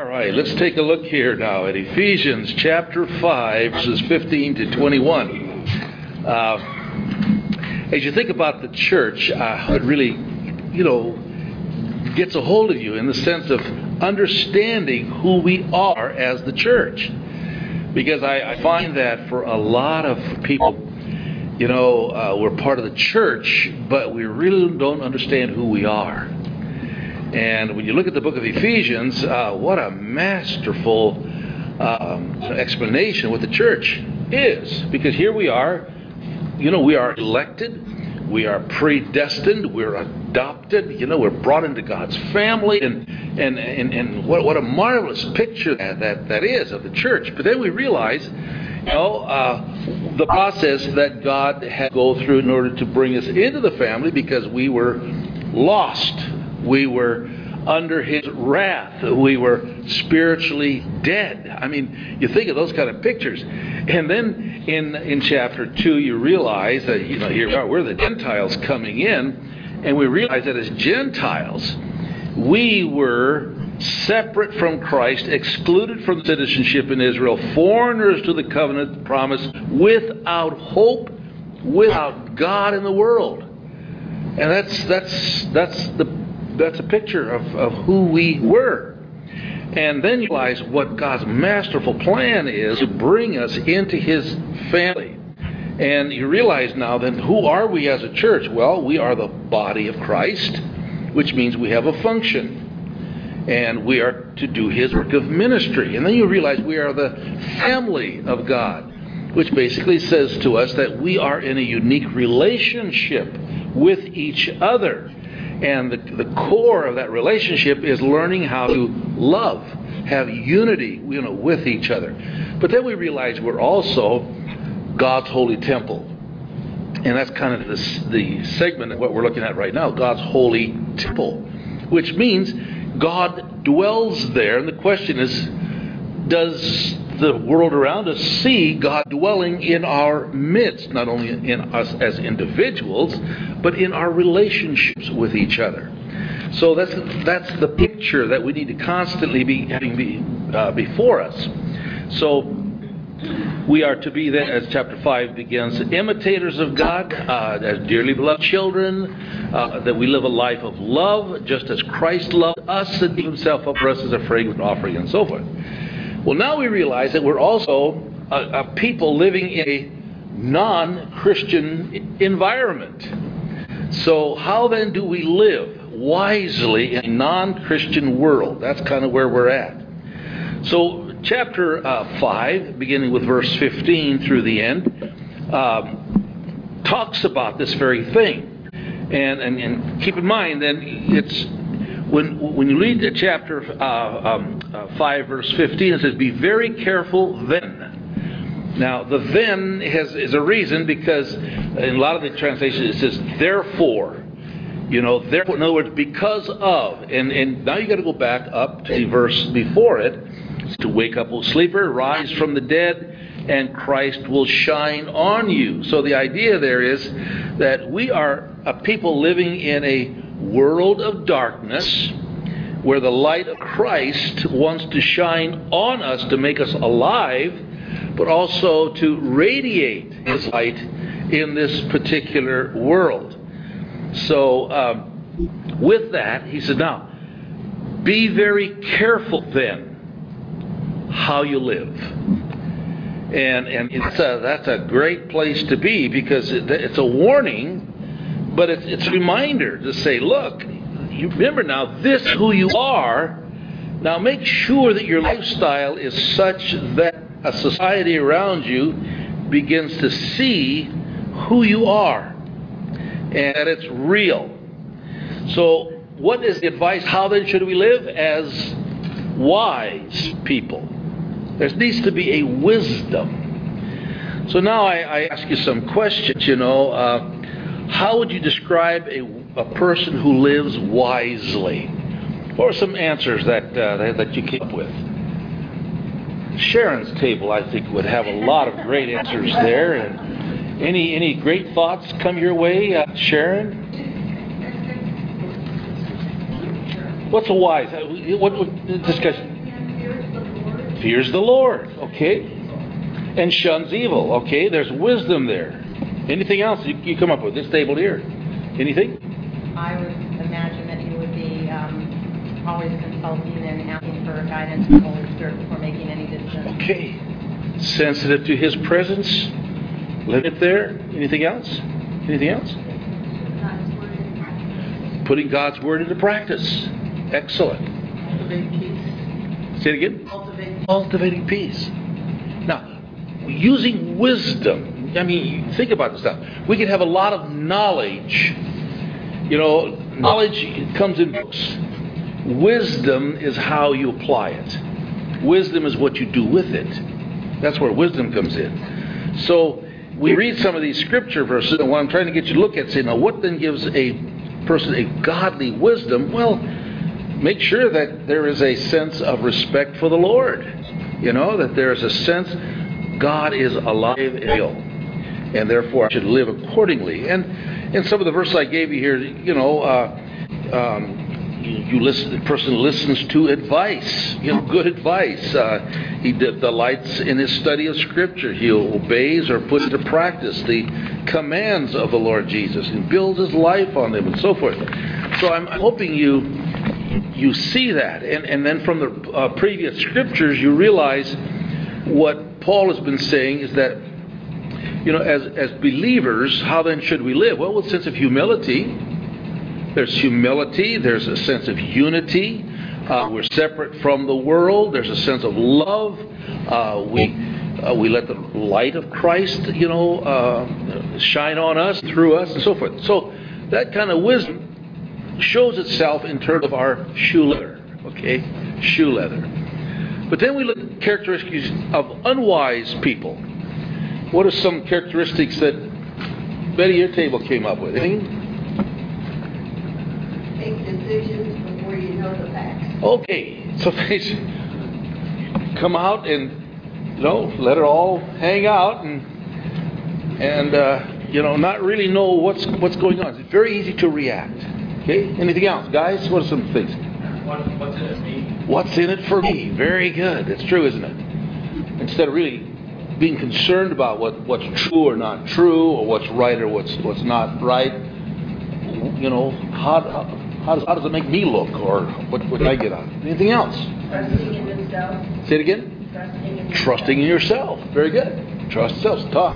right, let's take a look here now at Ephesians chapter 5, verses 15 to 21. As you think about the church, it really, gets a hold of you in the sense of understanding who we are as the church. Because I find that for a lot of people, we're part of the church, but we really don't understand who we are. And when you look at the book of Ephesians, what a masterful explanation of what the church is. Because here we are, we are elected, we are predestined, we're adopted, we're brought into God's family, and what a marvelous picture that is of the church. But then we realize, the process that God had to go through in order to bring us into the family, because we were lost. We were under His wrath. We were spiritually dead. I mean, you think of those kind of pictures. And then in chapter 2, you realize that, here we are, we're the Gentiles coming in, and we realize that as Gentiles, we were separate from Christ, excluded from citizenship in Israel, foreigners to the covenant promise, without hope, without God in the world. And that's a picture of who we were. And then you realize what God's masterful plan is to bring us into His family. And you realize now then, who are we as a church? Well, we are the body of Christ, which means we have a function. And we are to do His work of ministry. And then you realize we are the family of God, which basically says to us that we are in a unique relationship with each other. And the core of that relationship is learning how to love, have unity, with each other. But then we realize we're also God's holy temple. And that's kind of the segment of what we're looking at right now, God's holy temple, which means God dwells there. And the question is, does the world around us see God dwelling in our midst, not only in us as individuals, but in our relationships with each other? So that's the picture that we need to constantly be having before us. So we are to be then, as chapter 5 begins, imitators of God, as dearly beloved children, that we live a life of love, just as Christ loved us and gave Himself up for us as a fragrant offering, and so forth. Well, now we realize that we're also a people living in a non-Christian environment. So how then do we live wisely in a non-Christian world? That's kind of where we're at. So chapter 5, beginning with verse 15 through the end, talks about this very thing. And keep in mind, then, it's when you read chapter 5, verse 15, it says, "Be very careful then." Now, the then is a reason, because in a lot of the translations it says, "Therefore." Therefore, in other words, because of. And now you got to go back up to the verse before it. "To wake up, O sleeper, rise from the dead, and Christ will shine on you." So the idea there is that we are a people living in a world of darkness, where the light of Christ wants to shine on us to make us alive, but also to radiate His light in this particular world. So with that, he said, now, be very careful then how you live. And that's a great place to be, because it's a warning, but it's a reminder to say, look, you remember now, this is who you are. Now make sure that your lifestyle is such that a society around you begins to see who you are and that it's real. So what is the advice? How then should we live as wise people? There needs to be a wisdom. So now I ask you some questions, how would you describe a person who lives wisely? What are some answers that you came up with? Sharon's table, I think, would have a lot of great answers there. And any great thoughts come your way, Sharon? What's a wise? What discussion? Fears the Lord, okay? And shuns evil, okay? There's wisdom there. Anything else you come up with? This table here. Anything? I would imagine that you would be always consulting and asking for guidance from the Holy Spirit before making any decisions. Okay. Sensitive to His presence. Let it there. Anything else? Anything else? Putting God's Word into practice. Excellent. Cultivate peace. Say it again. Cultivating peace. Now, using wisdom. I mean, think about this stuff. We can have a lot of knowledge. Knowledge comes in books. Wisdom is how you apply it. Wisdom is what you do with it. That's where wisdom comes in. So we read some of these scripture verses, and what I'm trying to get you to look at, say, now what then gives a person a godly wisdom? Well, make sure that there is a sense of respect for the Lord. That there is a sense God is alive and real, and therefore I should live accordingly. And some of the verses I gave you here, the person listens to advice, good advice. He delights in his study of Scripture. He obeys or puts into practice the commands of the Lord Jesus and builds his life on them and so forth. So I'm hoping you see that. And then from the previous Scriptures, you realize what Paul has been saying is that, as believers, how then should we live? Well, with a sense of humility. There's humility. There's a sense of unity. We're separate from the world. There's a sense of love. We let the light of Christ, shine on us, through us, and so forth. So that kind of wisdom shows itself in terms of our shoe leather. Okay, shoe leather. But then we look at characteristics of unwise people. What are some characteristics that Betty, your table came up with? Anything? Make decisions before you know the facts. Okay, so they come out and let it all hang out and not really know what's going on. It's very easy to react. Okay, anything else, guys? What are some things? What's in it for me? What's in it for me? Very good. It's true, isn't it? Instead of really being concerned about what's true or not true, or what's right or what's not right, how does it make me look, or what can I get out of it? Anything else? Trusting in yourself. Say it again. Trusting in yourself. Very good. Trust yourself. Talk.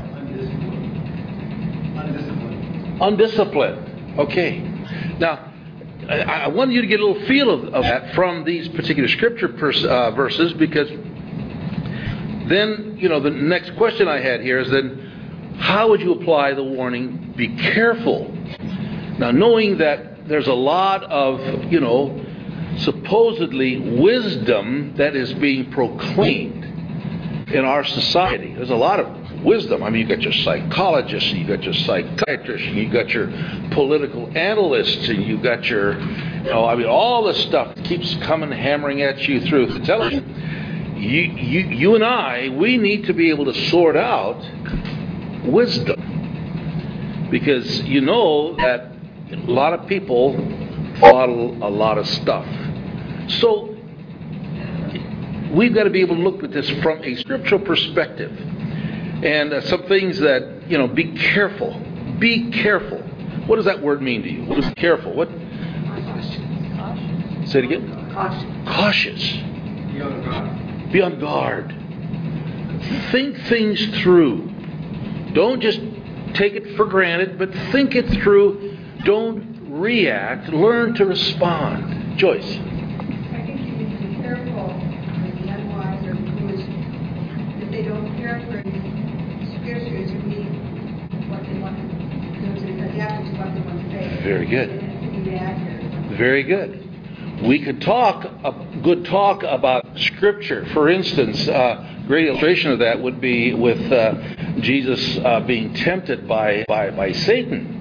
Undisciplined. Okay. Now, I want you to get a little feel of that from these particular scripture verses, because then, the next question I had here is then, how would you apply the warning, be careful? Now, knowing that there's a lot of, supposedly wisdom that is being proclaimed in our society. There's a lot of wisdom. I mean, you've got your psychologists, and you've got your psychiatrists, and you've got your political analysts, and you've got your, all this stuff that keeps hammering at you through the television. You and I, we need to be able to sort out wisdom. Because that a lot of people follow a lot of stuff. So we've got to be able to look at this from a scriptural perspective. And some things that, be careful. Be careful. What does that word mean to you? What is careful? What? Say it again. Cautious. Be on guard. Think things through. Don't just take it for granted, but think it through. Don't react. Learn to respond. Joyce. I think you need to be careful with the unwise or the foolish, that they don't paraphrase scriptures to mean what they want to adapt to what they want to say. Very good. It has to be accurate. Very good. We could talk a good talk about Scripture. For instance, great illustration of that would be with Jesus being tempted by Satan.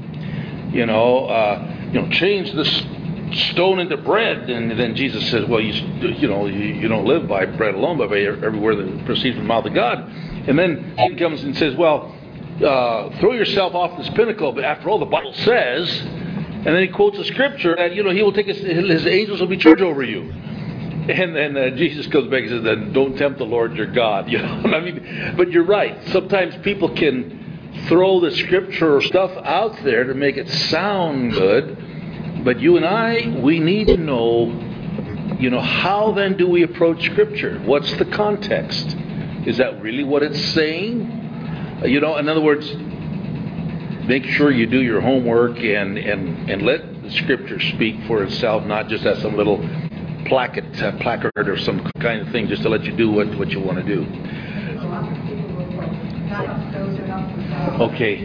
Change the stone into bread, and then Jesus says, "Well, you don't live by bread alone, but by every word that proceeds from the mouth of God." And then he comes and says, "Well, throw yourself off this pinnacle." But after all, the Bible says. And then he quotes a scripture that, he will take his angels will be charged over you. And then Jesus comes back and says, then don't tempt the Lord your God. You know what I mean? But you're right. Sometimes people can throw the scripture or stuff out there to make it sound good. But you and I, we need to know, how then do we approach scripture? What's the context? Is that really what it's saying? In other words, make sure you do your homework and let the scripture speak for itself, not just as some little placard or some kind of thing, just to let you do what you want to do. Okay.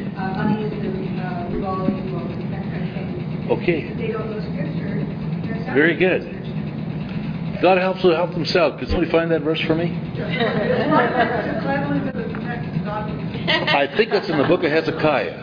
Okay. They don't know scripture. Very good. God help themselves. Could somebody find that verse for me? I think that's in the book of Hezekiah.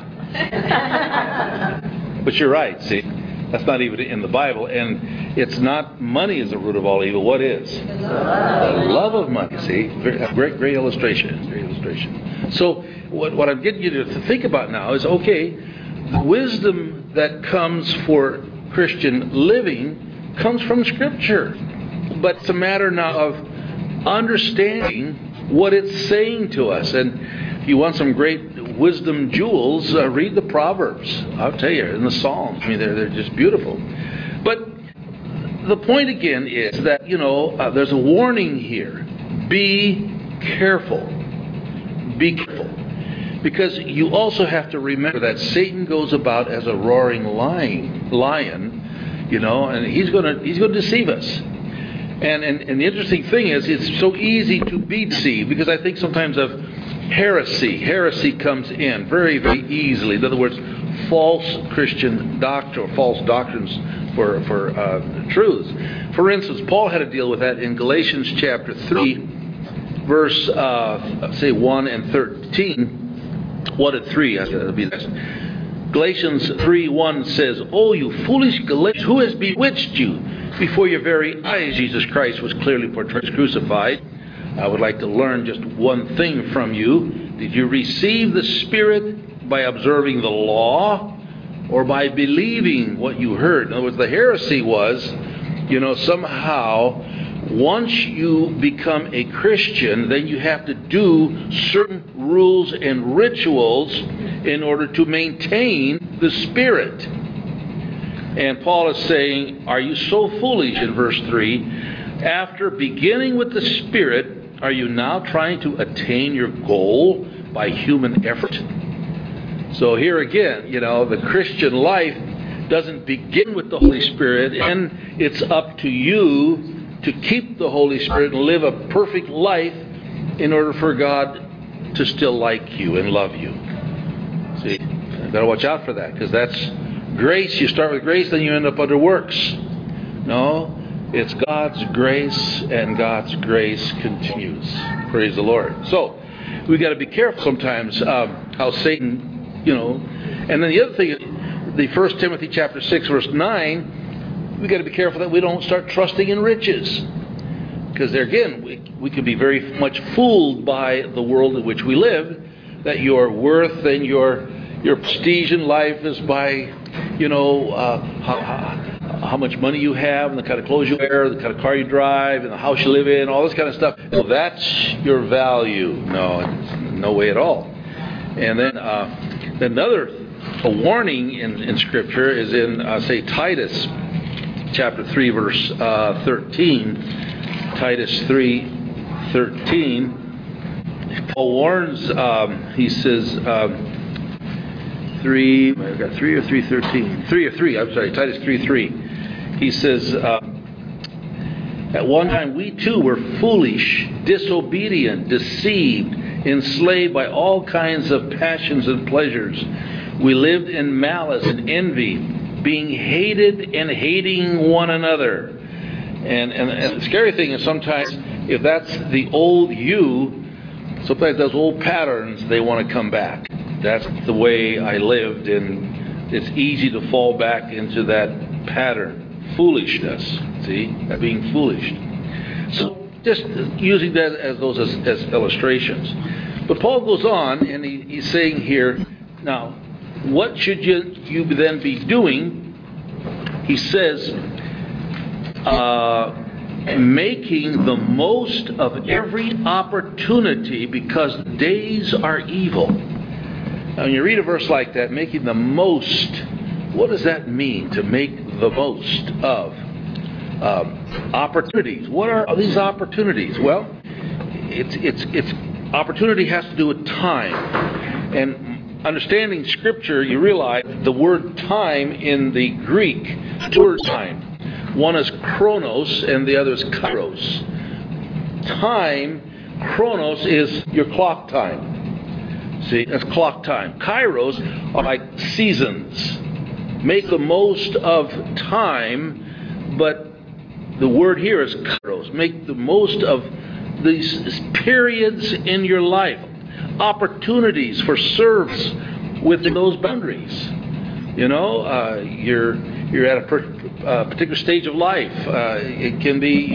But you're right, see. That's not even in the Bible. And it's not money is the root of all evil. What is? The love of money, see. Great illustration. Great illustration. So what I'm getting you to think about now is, okay, the wisdom that comes for Christian living comes from Scripture. But it's a matter now of understanding what it's saying to us. And if you want some great wisdom jewels, read the Proverbs. I'll tell you, and the Psalms. I mean, they're just beautiful. But the point again is that, there's a warning here. Be careful. Be careful. Because you also have to remember that Satan goes about as a roaring lion, and he's going to deceive us. And the interesting thing is, it's so easy to be deceived, because I think sometimes of heresy. Heresy comes in very, very easily. In other words, false Christian doctrine, or false doctrines for truths. For instance, Paul had to deal with that in Galatians chapter 3, verse 1 and 13. 1 and 3, that'll be next. Galatians 3:1 says, "Oh, you foolish Galatians, who has bewitched you? Before your very eyes, Jesus Christ was clearly portrayed as crucified." I would like to learn just one thing from you. Did you receive the Spirit by observing the law, or by believing what you heard? In other words, the heresy was, somehow, once you become a Christian, then you have to do certain rules and rituals in order to maintain the Spirit. And Paul is saying, are you so foolish, in verse 3, after beginning with the Spirit, are you now trying to attain your goal by human effort? So here again, the Christian life doesn't begin with the Holy Spirit, and it's up to you to keep the Holy Spirit and live a perfect life in order for God to still like you and love you. See, you've got to watch out for that, because that's grace. You start with grace, then you end up under works. No, it's God's grace, and God's grace continues. Praise the Lord. So, we've got to be careful sometimes how Satan, And then the other thing, the 1 Timothy chapter 6, verse 9, we've got to be careful that we don't start trusting in riches. Because there again, we could be very much fooled by the world in which we live, that your worth and your prestige in life is by, how much money you have, and the kind of clothes you wear, the kind of car you drive, and the house you live in, all this kind of stuff. Well, that's your value. No way at all. And then another warning in Scripture is in, Titus chapter 3, verse 13. Titus 3:13. Paul warns, he says, 3, I've got 3 or 3:13. 3 or 3, I'm sorry, Titus 3:3. He says, at one time we too were foolish, disobedient, deceived, enslaved by all kinds of passions and pleasures. We lived in malice and envy, being hated and hating one another. And the scary thing is sometimes, if that's the old you, sometimes those old patterns, they want to come back. That's the way I lived, and it's easy to fall back into that pattern. Foolishness, see? Being foolish. So just using that as illustrations. But Paul goes on, and he's saying here, now, what should you then be doing? He says, making the most of every opportunity because the days are evil. Now, when you read a verse like that, making the most, what does that mean, to make the most of opportunities? What are these opportunities? Well, it's opportunity has to do with time. And understanding Scripture, you realize the word time in the Greek, two word time. One is chronos and the other is kairos. Time, chronos, is your clock time. See, that's clock time. Kairos are like seasons. Make the most of time, but the word here is kairos. Make the most of these periods in your life, opportunities for service within those boundaries. You know, you're at a particular stage of life. It can be,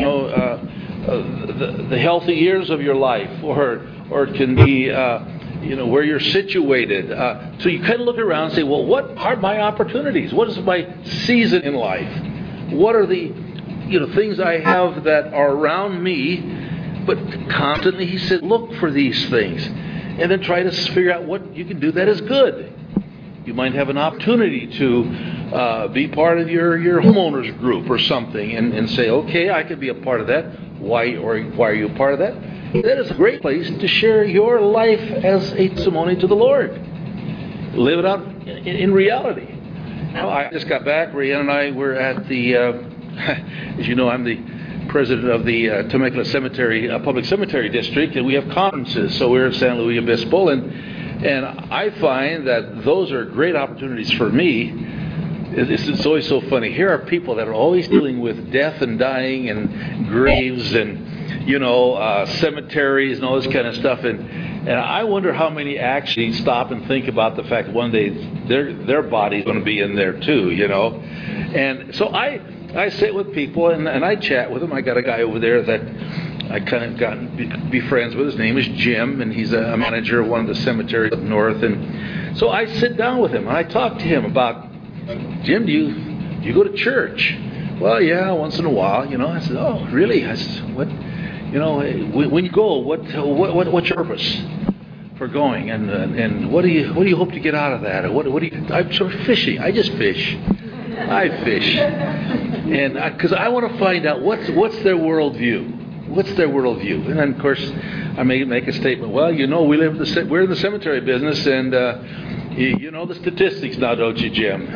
the healthy years of your life, or it can be, where you're situated. So you kind of look around and say, well, what are my opportunities? What is my season in life? What are the things I have that are around me? But constantly, he said, look for these things. And then try to figure out what you can do that is good. You might have an opportunity to be part of your homeowners group or something and say, okay, I could be a part of that. Why are you a part of that? That is a great place to share your life as a testimony to the Lord. Live it out in reality. Now, I just got back. Rihanna and I were at the, as you know, I'm the president of the Temecula Cemetery, Public Cemetery District, and we have conferences. So we're in San Luis Obispo, and I find that those are great opportunities for me. It's always so funny. Here are people that are always dealing with death and dying and graves and, cemeteries and all this kind of stuff. And I wonder how many actually stop and think about the fact that one day their body's going to be in there too, And so I sit with people and I chat with them. I got a guy over there that I kind of got be friends with. His name is Jim, and he's a manager of one of the cemeteries up north. And so I sit down with him and I talk to him about, Jim, do you go to church? Well, yeah, once in a while. I said, oh, really? I said, what? When you go, what's your purpose for going? And what do you hope to get out of that? Or what do you? I'm sort of fishing. I just fish. I fish, and because I want to find out what's their worldview. What's their worldview? And then, of course, I may make a statement. Well, we're in the cemetery business, and you know the statistics now, don't you, Jim?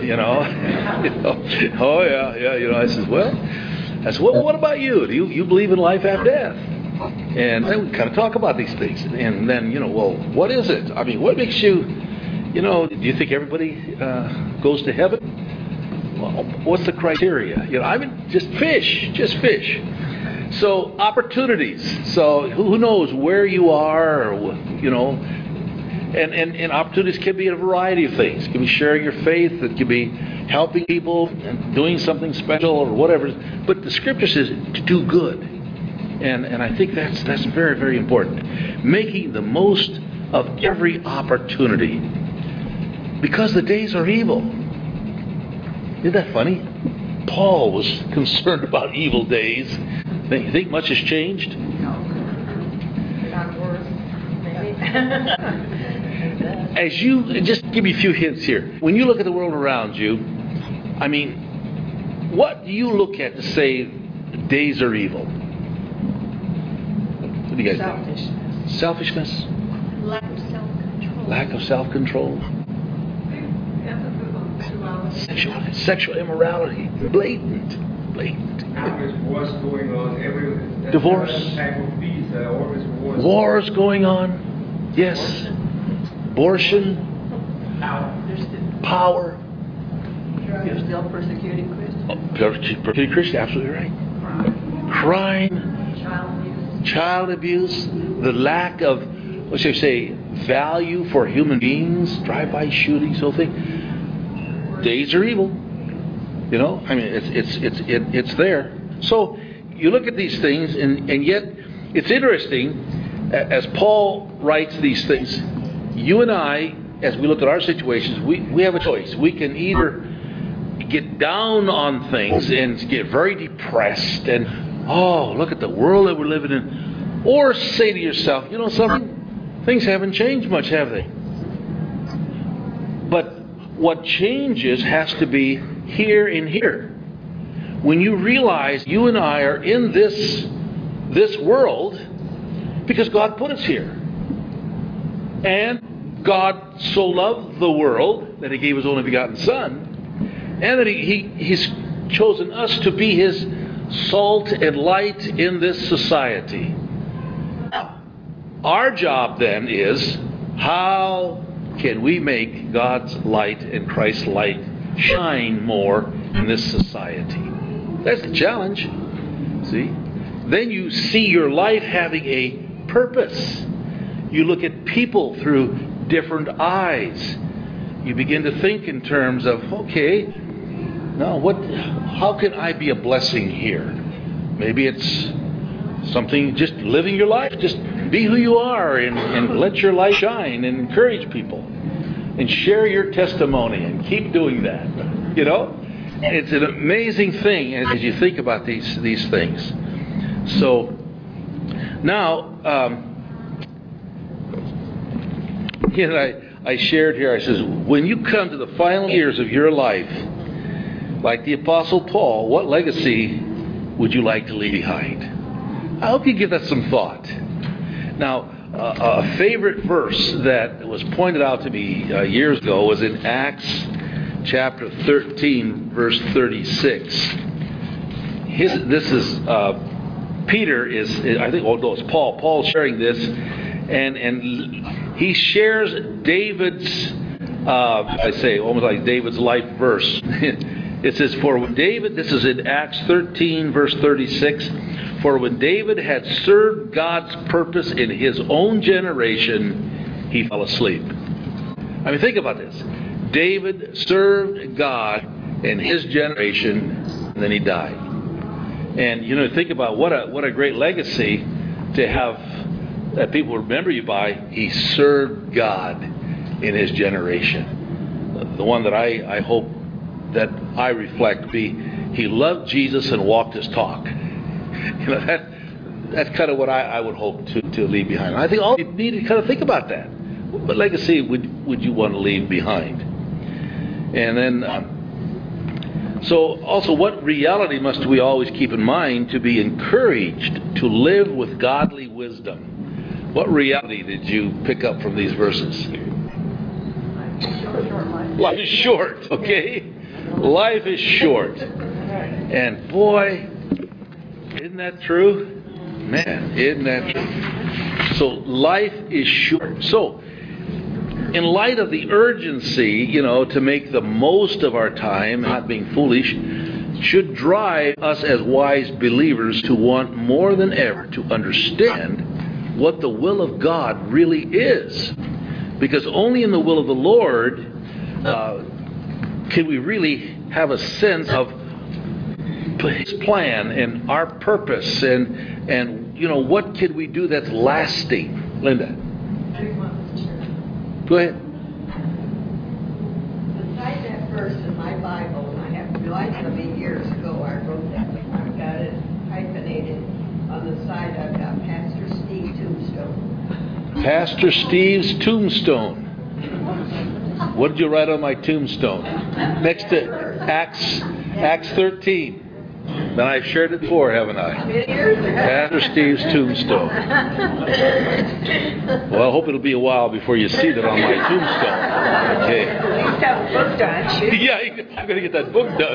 Oh yeah. I said, well, what about you? Do you believe in life after death? And then we kind of talk about these things, and then well, what is it? I mean, what makes you? Do you think everybody goes to heaven? Well, what's the criteria? Just fish. So opportunities. So who knows where you are, or, and opportunities can be a variety of things. It can be sharing your faith. It can be helping people and doing something special or whatever. But the Scripture says to do good, and I think that's very, very important. Making the most of every opportunity, because the days are evil. Isn't that funny? Paul was concerned about evil days. You think much has changed? No. Not worse, maybe. As you, just give me a few hints here. When you look at the world around you, what do you look at to say days are evil? What do you guys think? Selfishness? Lack of self-control. Lack of self-control? Sexual immorality, blatant. There's wars going on everywhere. Divorce. Type of peace, wars going on. Yes. Abortion. Power. You're still persecuting Christians. Persecuting Christians, absolutely right. Crime. Child abuse. The lack of, what should I say, value for human beings. Drive-by shootings, whole thing. Days are evil. It's there. So you look at these things, and yet it's interesting, as Paul writes these things, you and I, as we look at our situations, we have a choice. We can either get down on things and get very depressed and oh, look at the world that we're living in. Or say to yourself, you know something? Things haven't changed much, have they? But what changes has to be here and here. When you realize you and I are in this world because God put us here. And God so loved the world that He gave His only begotten Son, and that He's chosen us to be His salt and light in this society. Our job then is, how can we make God's light and Christ's light shine more in this society? That's the challenge. See? Then you see your life having a purpose. You look at people through different eyes. You begin to think in terms of, okay, now how can I be a blessing here? Maybe it's something, just living your life. Just be who you are and let your light shine and encourage people. And share your testimony and keep doing that. You know? It's an amazing thing as you think about these things. So, now, I shared here, I says, when you come to the final years of your life, like the Apostle Paul, what legacy would you like to leave behind? I hope you give that some thought. Now, a favorite verse that was pointed out to me years ago was in Acts chapter 13, verse 36. Peter is, I think, it's Paul. Paul's sharing this, and he shares David's, almost like David's life verse. It says, for when David, this is in Acts 13, verse 36, for when David had served God's purpose in his own generation, he fell asleep. I mean, think about this. David served God in his generation, and then he died. And, you know, think about what a great legacy to have that people remember you by. He served God in his generation. The one that I hope that I reflect be, he loved Jesus and walked his talk. You know, that's kind of what I would hope to leave behind. And I think all you need to kind of think about that. What legacy would you want to leave behind? And then, so also, what reality must we always keep in mind to be encouraged to live with godly wisdom? What reality did you pick up from these verses? Life is short, okay? Life is short. And boy, isn't that true? Man, isn't that true? So life is short. So, in light of the urgency, you know, to make the most of our time, not being foolish, should drive us as wise believers to want more than ever to understand what the will of God really is. Because only in the will of the Lord can we really have a sense of His plan and our purpose and you know, what can we do that's lasting. Linda. Go ahead. Beside that verse in my Bible, and I have no idea how many years ago I wrote that. I've got it hyphenated. On the side, I've got Pastor Steve Tombstone. Pastor Steve's tombstone. What did you write on my tombstone? Next to Acts 13. Then I've shared it before, haven't I? Pastor Steve's tombstone. Well, I hope it'll be a while before you see that on my tombstone. Okay. You used to have a book done. Yeah, I'm going to get that book done.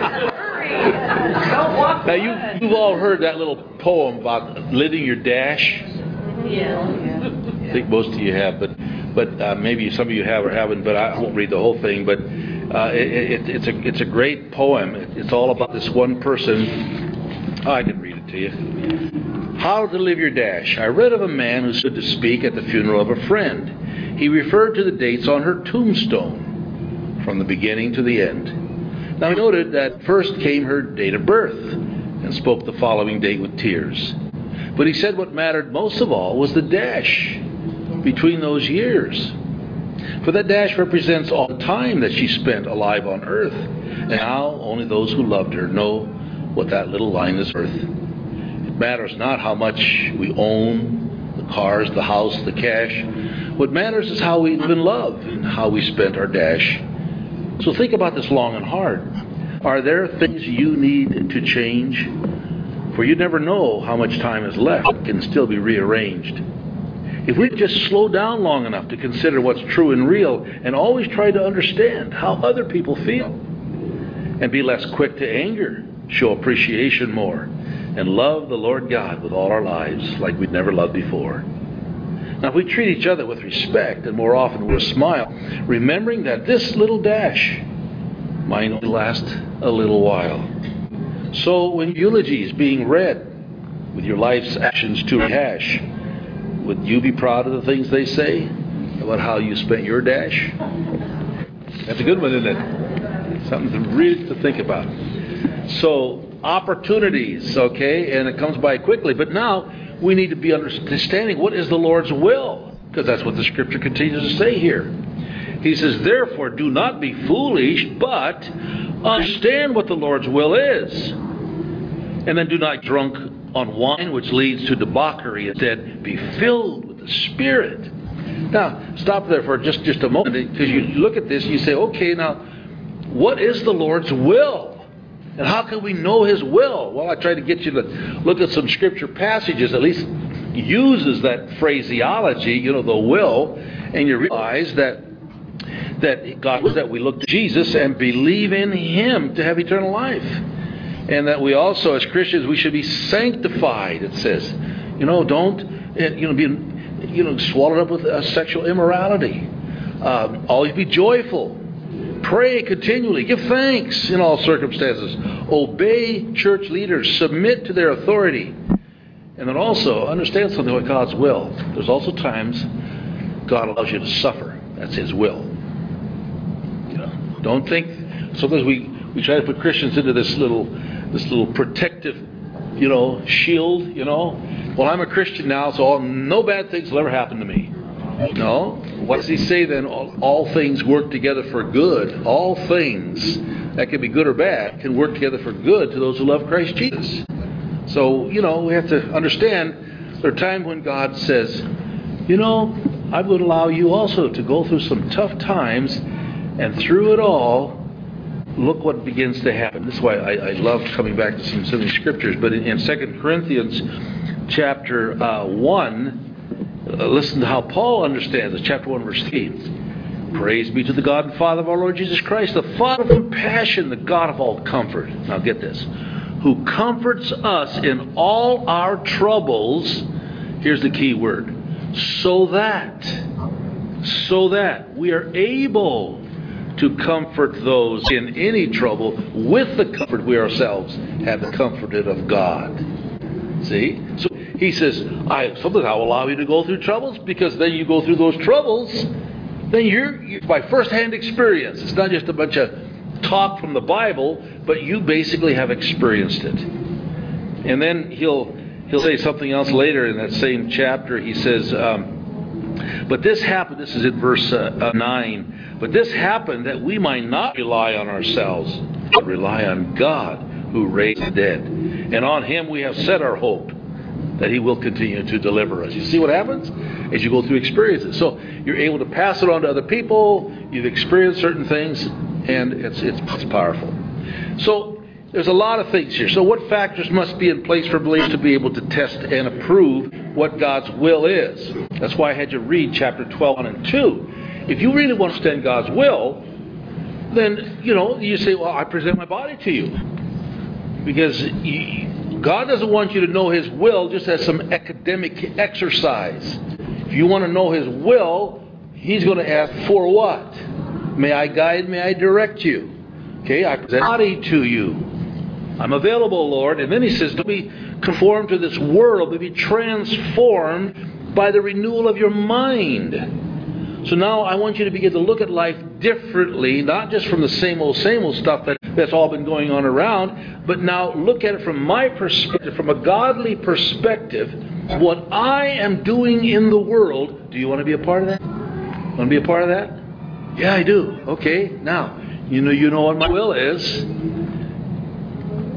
Don't walk. Now, you've all heard that little poem about living your dash. Yeah. I think most of you have, but maybe some of you have or haven't. But I won't read the whole thing. But it's a great poem. It's all about this one person. Oh, I can read it to you. How to live your dash. I read of a man who stood to speak at the funeral of a friend. He referred to the dates on her tombstone, from the beginning to the end. Now, he noted that first came her date of birth, and spoke the following date with tears. But he said what mattered most of all was the dash between those years. For that dash represents all the time that she spent alive on earth. And now only those who loved her know what that little line is worth. matters not how much we own, the cars, the house, the cash. What matters is how we live in love and how we spent our dash. So think about this long and hard. Are there things you need to change? For you never know how much time is left. It can still be rearranged. If we just slow down long enough to consider what's true and real and always try to understand how other people feel and be less quick to anger, show appreciation more, and love the Lord God with all our lives like we'd never loved before. Now, if we treat each other with respect and more often with a smile, remembering that this little dash might only last a little while. So when eulogy is being read with your life's actions to rehash, would you be proud of the things they say about how you spent your dash? That's a good one, isn't it? Something to think about. So, opportunities, okay, and it comes by quickly. But now, we need to be understanding what is the Lord's will, because that's what the Scripture continues to say here. He says, therefore, do not be foolish, but understand what the Lord's will is. And then do not drunk on wine, which leads to debauchery. Instead, be filled with the Spirit. Now, stop there for just a moment, because you look at this and you say, okay, now, what is the Lord's will? And how can we know His will? Well, I tried to get you to look at some Scripture passages, at least uses that phraseology, the will, and you realize that God was that we look to Jesus and believe in Him to have eternal life. And that we also, as Christians, we should be sanctified, it says. Don't be swallowed up with sexual immorality. Always be joyful. Pray continually. Give thanks in all circumstances. Obey church leaders. Submit to their authority. And then also understand something about God's will. There's also times God allows you to suffer. That's His will. Don't think. Sometimes we try to put Christians into this little protective, shield. Well, I'm a Christian now, so no bad things will ever happen to me. No. What does He say then? All things work together for good. All things, that can be good or bad, can work together for good to those who love Christ Jesus. So, we have to understand there are times when God says, I'm going to allow you also to go through some tough times, and through it all, look what begins to happen. This is why I love coming back to some of these scriptures. But in 2 Corinthians chapter 1, listen to how Paul understands it. Chapter 1, verse 3. Praise be to the God and Father of our Lord Jesus Christ, the Father of compassion, the God of all comfort. Now get this. Who comforts us in all our troubles. Here's the key word. So that we are able to comfort those in any trouble with the comfort we ourselves have been comforted of God. See? So he says, something I will allow you to go through troubles, because then you go through those troubles, then you're by first-hand experience. It's not just a bunch of talk from the Bible, but you basically have experienced it. And then he'll say something else later in that same chapter. He says, but this happened, this is in verse 9, but this happened that we might not rely on ourselves, but rely on God who raised the dead. And on Him we have set our hope that He will continue to deliver us. You see what happens as you go through experiences. So you're able to pass it on to other people, you've experienced certain things, and it's powerful. So there's a lot of things here. So what factors must be in place for believers to be able to test and approve what God's will is? That's why I had you read chapter 12, 1 and 2. If you really want to understand God's will, then, you say, well, I present my body to you. Because God doesn't want you to know His will just as some academic exercise. If you want to know His will, He's going to ask, for what? May I guide, may I direct you? Okay, I present my body to you. I'm available, Lord. And then He says, don't be conformed to this world, but be transformed by the renewal of your mind. So now I want you to begin to look at life differently, not just from the same old stuff that's all been going on around, but now look at it from my perspective, from a godly perspective, what I am doing in the world. Do you want to be a part of that? Want to be a part of that? Yeah, I do. Okay, now, you know what my will is.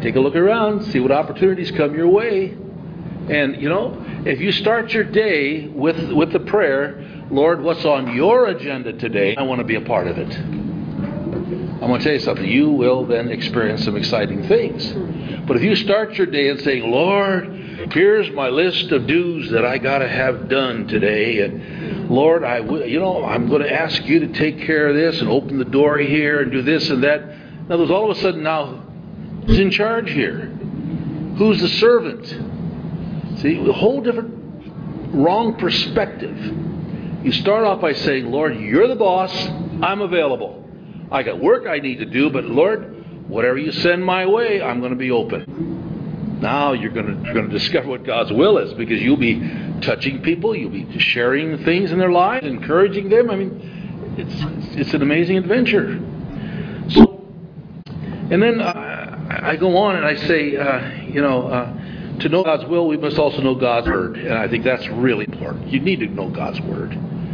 take a look around, see what opportunities come your way. And, if you start your day with the prayer, Lord, what's on your agenda today? I want to be a part of it. I'm going to tell you something. You will then experience some exciting things. But if you start your day and saying, Lord, here's my list of dues that I got to have done today. And Lord, I'm going to ask you to take care of this and open the door here and do this and that. Now, there's all of a sudden now, who's in charge here? Who's the servant? See, a whole different wrong perspective. You start off by saying, Lord, you're the boss. I'm available. I got work I need to do, but Lord, whatever you send my way, I'm going to be open. Now you're going to discover what God's will is, because you'll be touching people, you'll be sharing things in their lives, encouraging them. I mean, it's an amazing adventure. So, and then I go on and I say, to know God's will, we must also know God's Word. And I think that's really important. You need to know God's Word.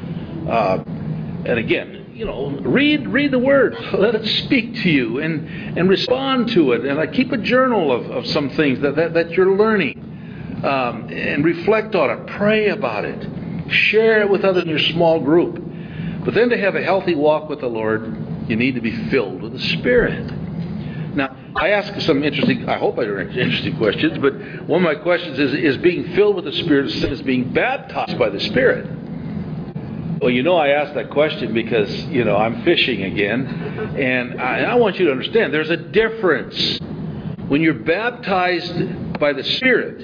And again, read the Word. Let it speak to you and respond to it. And I keep a journal of some things that you're learning. And reflect on it. Pray about it. Share it with others in your small group. But then to have a healthy walk with the Lord, you need to be filled with the Spirit. Now, I ask some I hope I don't ask interesting questions, but one of my questions is being filled with the Spirit the same as being baptized by the Spirit? Well, I asked that question because, I'm fishing again, and I want you to understand there's a difference. When you're baptized by the Spirit,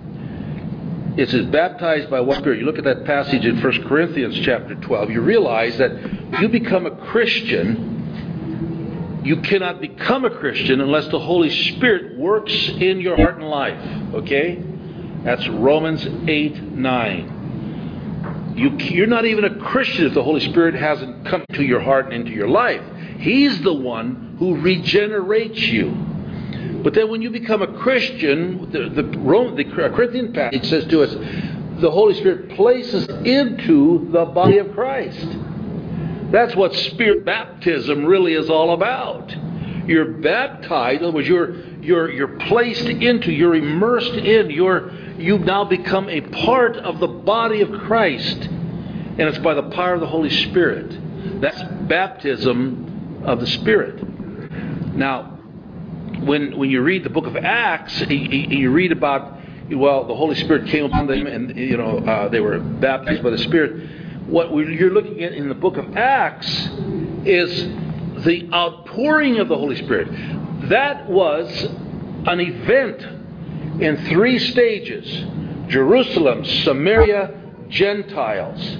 it says baptized by what Spirit? You look at that passage in 1 Corinthians chapter 12, you realize that you become a Christian. You cannot become a Christian unless the Holy Spirit works in your heart and life. Okay? That's Romans 8:9. You're not even a Christian if the Holy Spirit hasn't come to your heart and into your life. He's the one who regenerates you. But then when you become a Christian, the Corinthian passage says to us, the Holy Spirit places into the body of Christ. That's what Spirit baptism really is all about. You're baptized, in other words, you're placed into, you're immersed in, you've now become a part of the body of Christ. And it's by the power of the Holy Spirit. That's baptism of the Spirit. Now, when you read the book of Acts, you read about, the Holy Spirit came upon them and, they were baptized by the Spirit. What you're looking at in the book of Acts is the outpouring of the Holy Spirit. That was an event in 3 stages: Jerusalem, Samaria, Gentiles.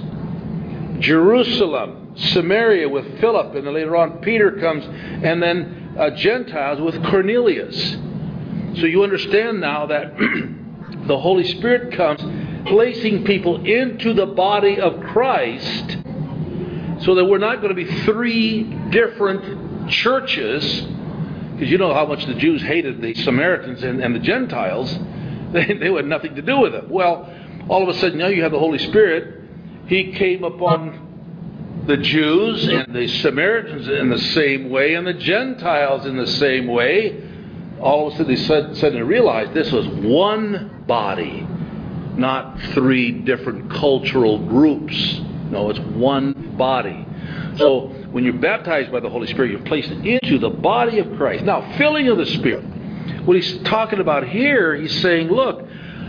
Jerusalem, Samaria with Philip, and then later on Peter comes, and then Gentiles with Cornelius. So you understand now that the Holy Spirit comes placing people into the body of Christ, so that we're not going to be 3 different churches, because you know how much the Jews hated the Samaritans and the Gentiles. They had nothing to do with them. Well, all of a sudden now you have the Holy Spirit. He came upon the Jews and the Samaritans in the same way, and the Gentiles in the same way. All of a sudden they suddenly realized this was one body, not 3 different cultural groups. No, it's one body. So when you're baptized by the Holy Spirit, you're placed into the body of Christ. Now, filling of the Spirit. What he's talking about here, he's saying, look,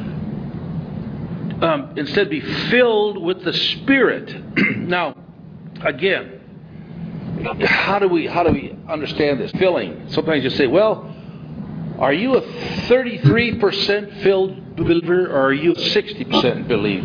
instead be filled with the Spirit. Now, again, how do we understand this? Filling. Sometimes you say, well, are you a 33% filled believer, or are you a 60% believed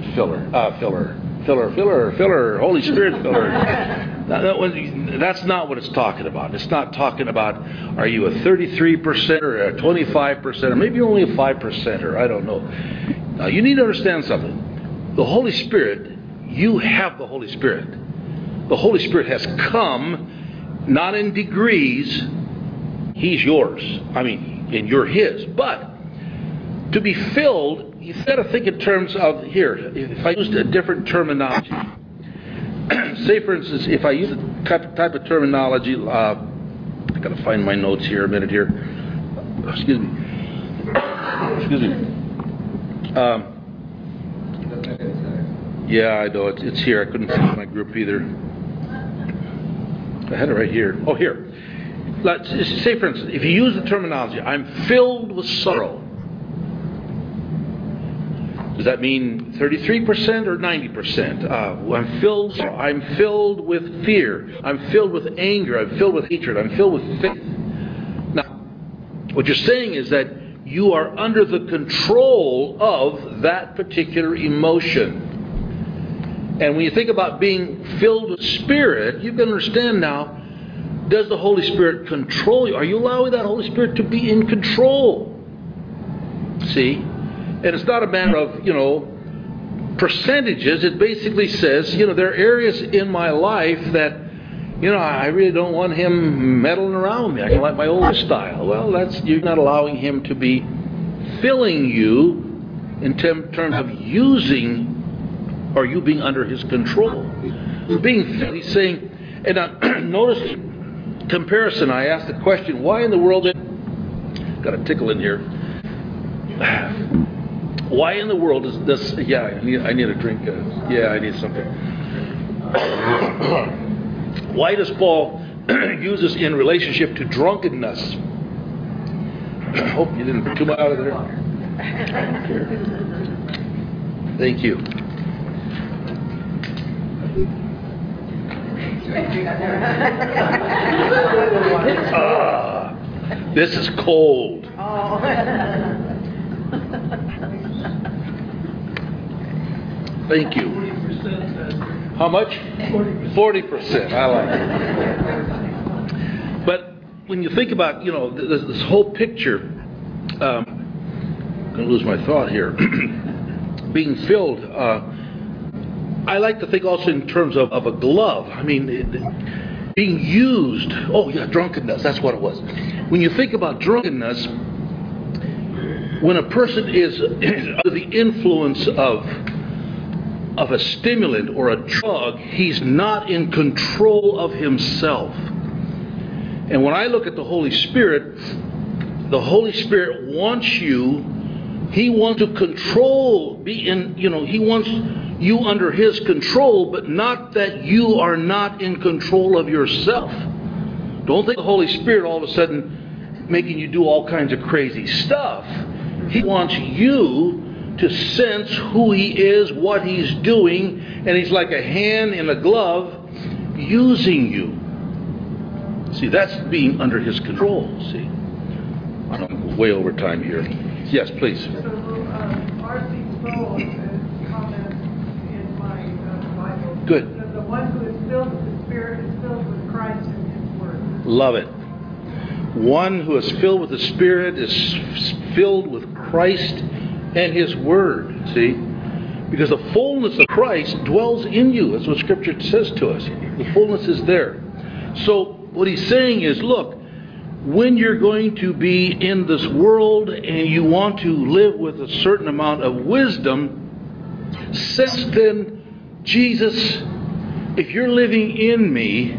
filler, Holy Spirit filler? That's not what it's talking about. It's not talking about, are you a 33% or a 25% or maybe only a 5%er? I don't know. Now, you need to understand something. The Holy Spirit, you have the Holy Spirit. The Holy Spirit has come, not in degrees. He's yours. And you're His. But to be filled, you've got to think in terms of, here, if I used a different terminology. Say, for instance, if I use a type of terminology, I've got to find my notes here a minute here. Excuse me. Excuse me. Yeah, I know. It's here. I couldn't find my group either. I had it right here. Oh, here. Let's say, for instance, if you use the terminology, I'm filled with sorrow. Does that mean 33% or 90%? I'm filled with fear. I'm filled with anger. I'm filled with hatred. I'm filled with faith. Now, what you're saying is that you are under the control of that particular emotion. And when you think about being filled with Spirit, you can understand now, does the Holy Spirit control you? Are you allowing that Holy Spirit to be in control? See? And it's not a matter of, percentages. It basically says, there are areas in my life that, I really don't want him meddling around me. I can like my old style. Well, you're not allowing him to be filling you in terms of using, or you being under his control. Being filled, he's saying, and notice comparison. I asked the question, why in the world got a tickle in here. Why in the world is this? Yeah, I need a drink. I need something. Why does Paul use this in relationship to drunkenness? Hope you didn't put too much out of there. Thank you. This is cold. Thank you. How much? 40%. I like it. But when you think about, this whole picture, I'm going to lose my thought here. Being filled, I like to think also in terms of a glove. I mean, being used. Oh, yeah, drunkenness. That's what it was. When you think about drunkenness, when a person is under the influence of a stimulant or a drug, he's not in control of himself. And when I look at the Holy Spirit wants you, he wants to control, he wants you under his control, but not that you are not in control of yourself. Don't think the Holy Spirit all of a sudden making you do all kinds of crazy stuff. He wants you to sense who he is, what he's doing, and he's like a hand in a glove using you. See, that's being under his control, see. I'm way over time here. Yes, please. So, R.C. Sproul comments in my Bible. Good. That the one who is filled with the Spirit is filled with Christ and his Word. Love it. One who is filled with the Spirit is filled with Christ and his Word, see? Because the fullness of Christ dwells in you. That's what Scripture says to us. The fullness is there. So what he's saying is, look, when you're going to be in this world and you want to live with a certain amount of wisdom, sense then, Jesus, if you're living in me,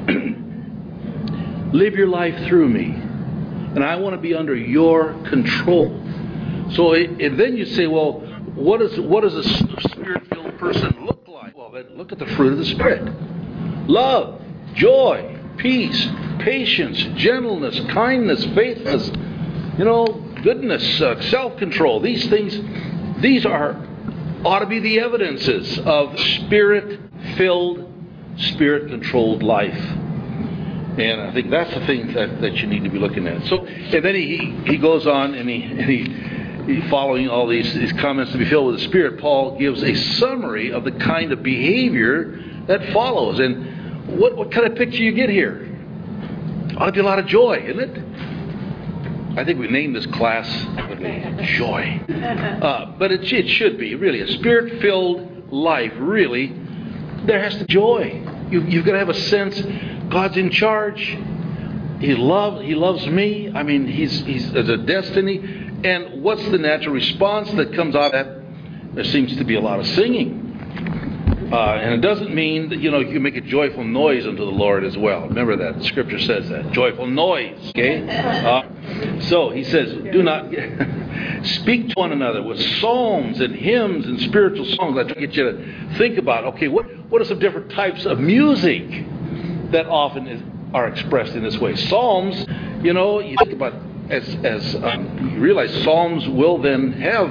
live your life through me. And I want to be under your control. So and then you say, well, what does a Spirit-filled person look like? Well, then look at the fruit of the Spirit. Love, joy, peace, patience, gentleness, kindness, faithfulness, goodness, self-control. These things, ought to be the evidences of Spirit-filled, Spirit-controlled life. And I think that's the thing that you need to be looking at. So, and then he goes on and he following all these comments to be filled with the Spirit, Paul gives a summary of the kind of behavior that follows. And what kind of picture you get here? Ought to be a lot of joy, isn't it? I think we named this class Joy. But it should be, really, a Spirit-filled life, really. There has to be joy. You've got to have a sense God's in charge. He loves me. I mean, he's a destiny. And what's the natural response that comes out of that? There seems to be a lot of singing. And it doesn't mean that, you can make a joyful noise unto the Lord as well. Remember that. Scripture says that. Joyful noise. Okay? So he says, do not speak to one another with psalms and hymns and spiritual songs. I try to get you to think about, okay, what are some different types of music that often are expressed in this way? Psalms, you think about as you realize Psalms will then have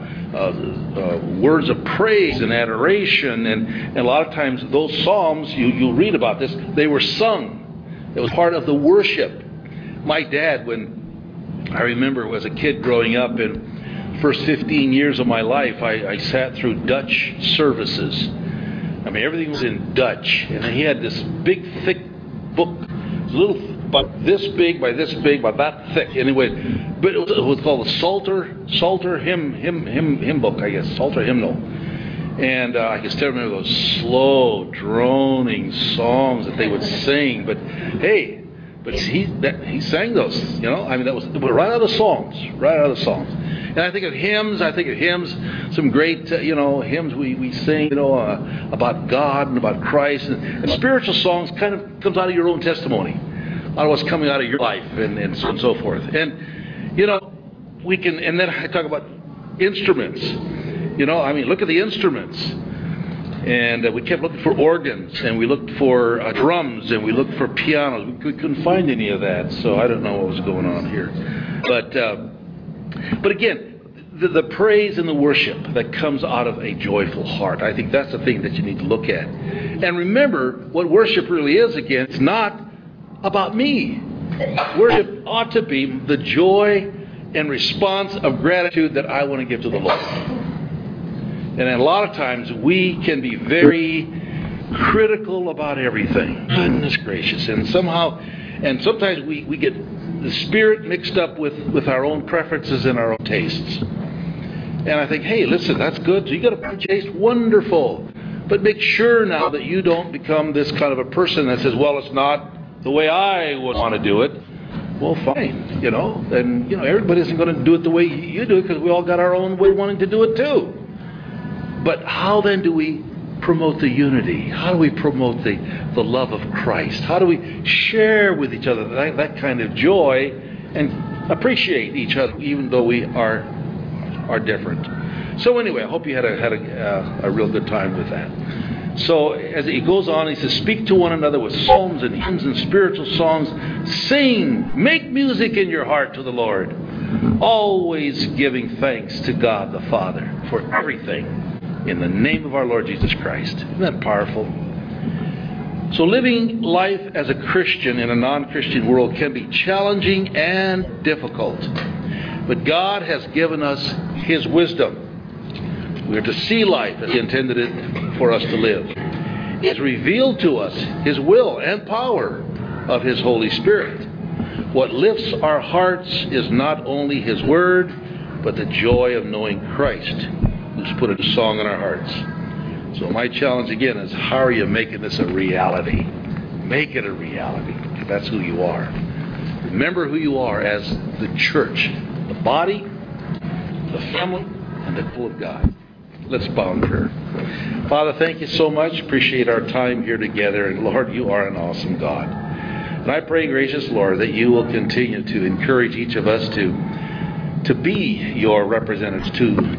words of praise and adoration, and a lot of times those Psalms, you'll read about this, they were sung. It was part of the worship. My dad, when I remember as a kid growing up, in the first 15 years of my life, I sat through Dutch services. I mean, everything was in Dutch, and he had this big, thick book, about this big by this big, about that thick. Anyway, but it was called the Psalter hymn book, I guess, Psalter hymnal. And I can still remember those slow, droning songs that they would sing. But hey, he sang those. I mean, that was right out of the Psalms, And I think of hymns. Some great, hymns we sing, about God and about Christ, and spiritual songs kind of comes out of your own testimony, out of what's coming out of your life, and so forth. And we can, and then I talk about instruments. Look at the instruments. And we kept looking for organs, and we looked for drums, and we looked for pianos. We couldn't find any of that, so I don't know what was going on here. But again, the praise and the worship that comes out of a joyful heart, I think that's the thing that you need to look at. And remember, what worship really is, again, it's not about me. Worship ought to be the joy and response of gratitude that I want to give to the Lord. And a lot of times we can be very critical about everything. Goodness gracious. And sometimes we get the spirit mixed up with our own preferences and our own tastes. And I think, hey, listen, that's good. So you got a taste, wonderful. But make sure now that you don't become this kind of a person that says, well, it's not the way I would want to do it. Well, fine, and everybody isn't going to do it the way you do it, because we all got our own way of wanting to do it too. But how then do we promote the unity? How do we promote the love of Christ? How do we share with each other that kind of joy and appreciate each other, even though we are different? So anyway, I hope you had a real good time with that. So as he goes on, he says, speak to one another with psalms and hymns and spiritual songs. Sing, make music in your heart to the Lord, always giving thanks to God the Father for everything in the name of our Lord Jesus Christ. Isn't that powerful? So living life as a Christian in a non-Christian world can be challenging and difficult. But God has given us His wisdom. We are to see life as He intended it for us to live. He has revealed to us His will and power of His Holy Spirit. What lifts our hearts is not only His Word, but the joy of knowing Christ, who's put a song in our hearts. So my challenge again is, how are you making this a reality? Make it a reality. That's who you are. Remember who you are as the church, the body, the family, and the people of God. Let's bow in prayer. Father, thank you so much. Appreciate our time here together. And Lord, you are an awesome God. And I pray, gracious Lord, that you will continue to encourage each of us to be your representatives,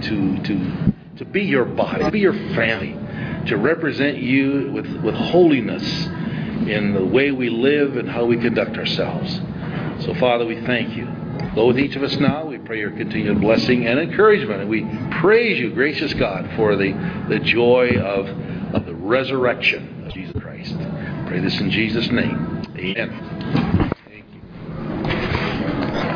to be your body, to be your family, to represent you with holiness in the way we live and how we conduct ourselves. So, Father, we thank you. Go with each of us now. We pray your continued blessing and encouragement. And we praise you, gracious God, for the joy of the resurrection of Jesus Christ. Pray this in Jesus' name. Amen.